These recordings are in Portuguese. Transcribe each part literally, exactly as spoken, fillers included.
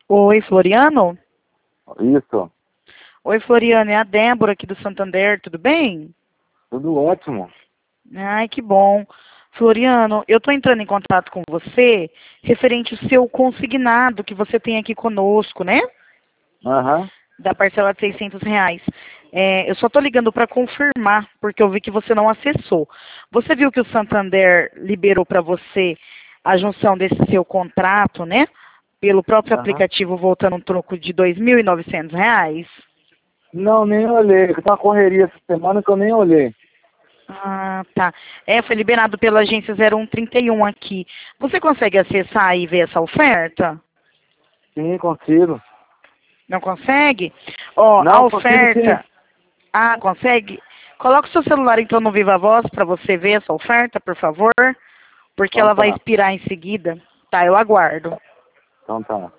Oi, Floriano? Isso, Oi, Floriano, é a Débora aqui do Santander, tudo bem? tudo ótimo. Ai, que bom. Floriano, eu estou entrando em contato com você referente ao seu consignado que você tem aqui conosco, né? Aham. Da parcela de seiscentos reais. É, eu só estou ligando para confirmar, porque eu vi que você não acessou. Você viu que o Santander liberou para você a junção desse seu contrato, né? Pelo próprio Aham. aplicativo, voltando um troco de dois mil e novecentos reais? Não, nem olhei. Tá uma correria essa semana que eu nem olhei. Ah, tá. É, foi liberado pela agência zero um trinta e um aqui. Você consegue acessar e ver essa oferta? Sim, consigo. Não consegue? Ó, a Não, consigo sim. oferta. Ah, consegue? Coloca o seu celular então no Viva Voz para você ver essa oferta, por favor, porque Então ela vai tá. expirar em seguida. Tá, eu aguardo. Então tá.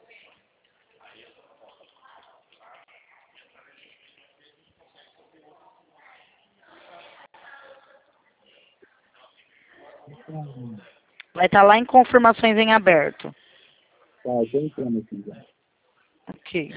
Vai estar lá em confirmações em aberto. Tá, eu tô entrando aqui já. Ok.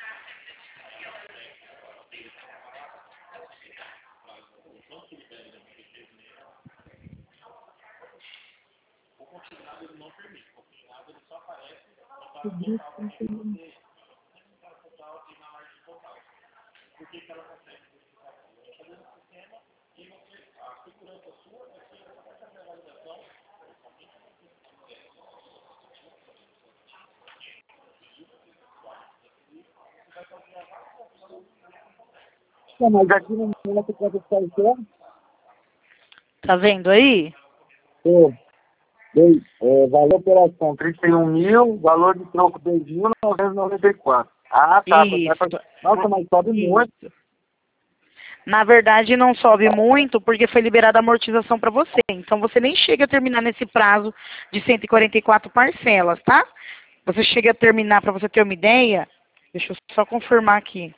Não, mas aqui no meu você pode estar entrando? Tá vendo aí? Tô. Dei, é, valor operação trinta e um mil, valor de troco dois mil novecentos e noventa e quatro. Ah, tá. Vai pra... Isso. Nossa, mas sobe muito. Isso. Na verdade, não sobe muito porque foi liberada a amortização para você. Então, você nem chega a terminar nesse prazo de cento e quarenta e quatro parcelas, tá? Você chega a terminar, para você ter uma ideia, deixa eu só confirmar aqui.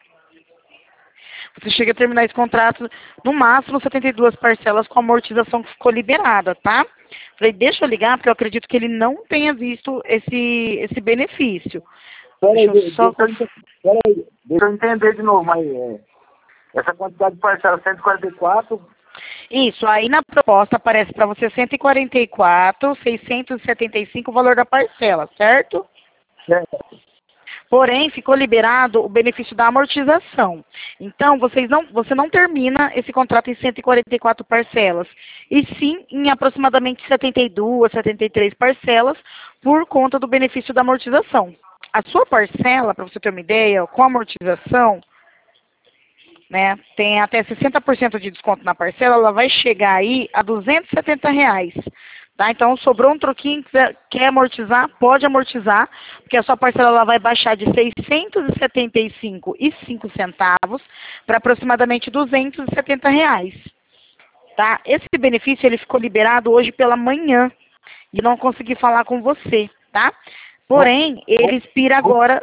Você chega a terminar esse contrato, no máximo, setenta e duas parcelas com a amortização que ficou liberada, tá? Falei, deixa eu ligar, porque eu acredito que ele não tenha visto esse, esse benefício. Peraí, Deixa eu de- só deixa eu, confirmar. ente- peraí, deixa eu entender de novo, mas é, essa quantidade de parcela cento e quarenta e quatro. Isso, aí na proposta aparece para você cento e quarenta e quatro, seiscentos e setenta e cinco o valor da parcela, certo? Certo. Porém, ficou liberado o benefício da amortização. Então, vocês não, você não termina esse contrato em cento e quarenta e quatro parcelas, e sim em aproximadamente setenta e duas, setenta e três parcelas, por conta do benefício da amortização. A sua parcela, para você ter uma ideia, com a amortização, né, tem até sessenta por cento de desconto na parcela, ela vai chegar aí a duzentos e setenta reais. Tá? Então, sobrou um troquinho, quiser- quer amortizar, pode amortizar, porque a sua parcela ela vai baixar de seiscentos e setenta e cinco e cinco centavos para aproximadamente duzentos e setenta reais. Tá? Esse benefício ele ficou liberado hoje pela manhã e não consegui falar com você, tá? Vou- Porém, ele vou- expira vou- agora.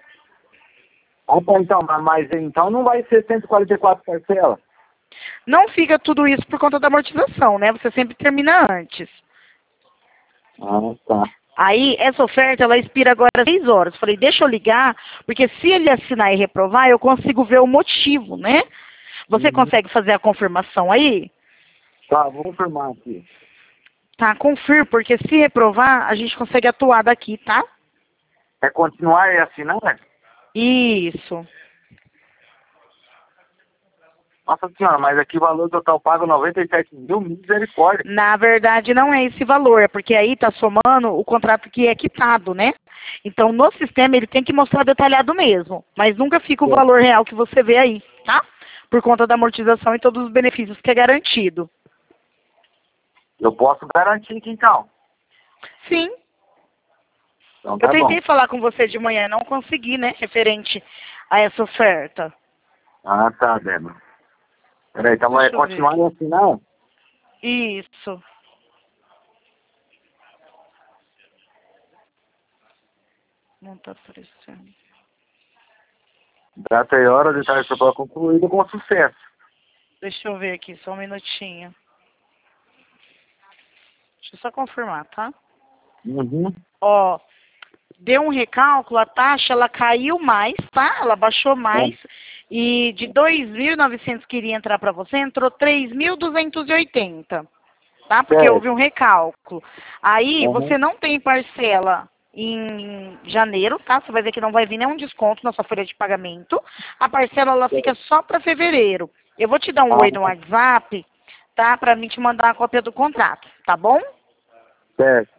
Opa, então, mas mas então não vai ser cento e quarenta e quatro parcelas? Não fica tudo isso por conta da amortização, né? Você sempre termina antes. Ah, tá. Aí, essa oferta, ela expira agora às seis horas. Falei, deixa eu ligar, porque se ele assinar e reprovar, eu consigo ver o motivo, né? Você Uhum. consegue fazer a confirmação aí? Tá, vou confirmar aqui. Tá, confirme, porque se reprovar, a gente consegue atuar daqui, tá? É continuar e assinar? Isso. Nossa senhora, mas aqui o valor total pago noventa e sete mil, misericórdia. Na verdade, não é esse valor, é porque aí está somando o contrato que é quitado, né? Então, no sistema, ele tem que mostrar detalhado mesmo, mas nunca fica o Certo. valor real que você vê aí, tá? Por conta da amortização e todos os benefícios que é garantido. Eu posso garantir que então. Sim, Então eu tá bom. tentei falar com você de manhã, não consegui, né? Referente a essa oferta. Ah, tá, Débora. Peraí, então vai Deixa eu ver continuar e aqui. assinar? Isso. Não tá aparecendo. Data e hora, detalhes para concluído com sucesso. Deixa eu ver aqui, só um minutinho. Deixa eu só confirmar, tá? Uhum. Ó, deu um recálculo, a taxa ela caiu mais, tá? Ela baixou mais. É. E de dois mil e novecentos que iria entrar para você, entrou três mil duzentos e oitenta, tá? Porque é. houve um recálculo. Aí, uhum. você não tem parcela em janeiro, tá? Você vai ver que não vai vir nenhum desconto na sua folha de pagamento. A parcela, ela fica só para fevereiro. Eu vou te dar um ah, oi no WhatsApp, tá? Para mim te mandar a cópia do contrato, tá bom? Certo.